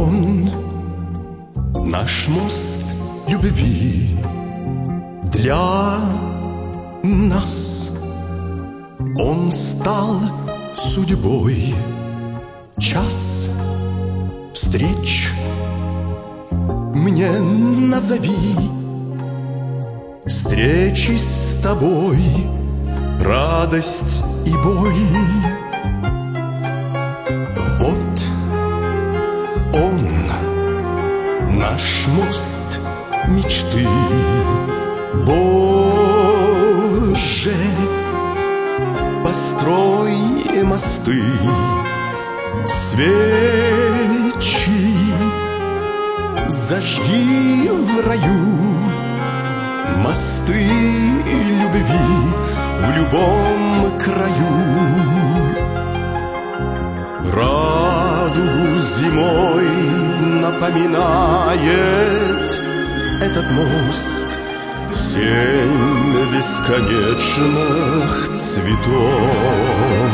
Он, наш мост любви для нас. Он стал судьбой. Час встреч мне назови. Встречи с тобой, радость и боль. Вот он, наш мост мечты. Боже, построй мосты, свечи зажги в раю, мосты любви в любом краю. Радугу зимой напоминает этот мост. 7 бесконечных цветов.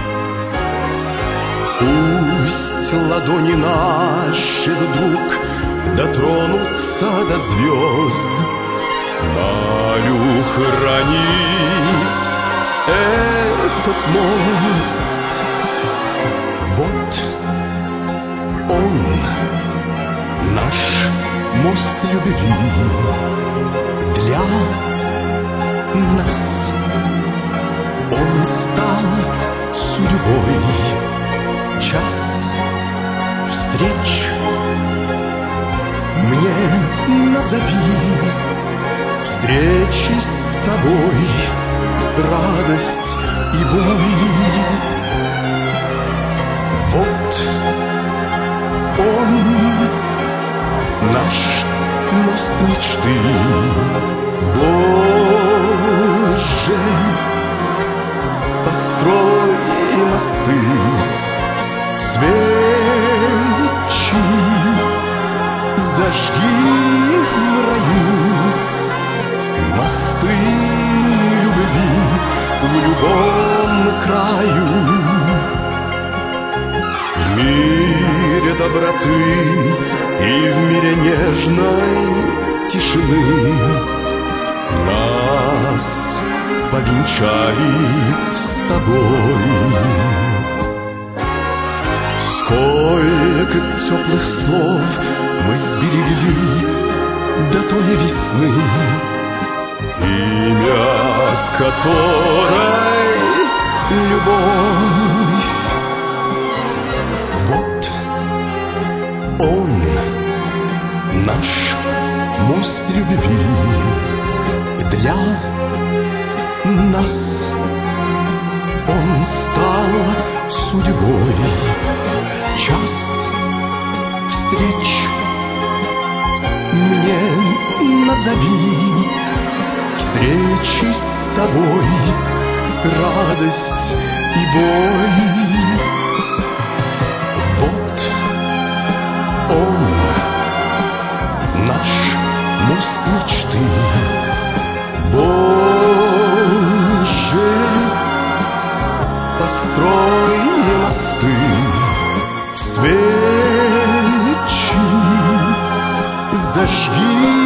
Пусть ладони наши вдруг дотронутся до звезд. Молю хранить этот мост. Вот он, наш мост любви для нас. Он стал судьбой. Час встреч мне назови. Встречи с тобой, радость и боль. Вот он, наш мост мечты. Боже, построй мосты, свечи зажги в раю, мосты любви в любом краю. В мире доброты и в мире нежной тишины нас повенчали с тобой. Сколько теплых слов мы сберегли до той весны, имя которой любовь. Вот он, наш мост любви для нас. Он стал судьбой. Час встреч мне назови. Встречи с тобой, радость и боль. Вот он, наш мост мечты. Боже, построй мосты, свечи зажги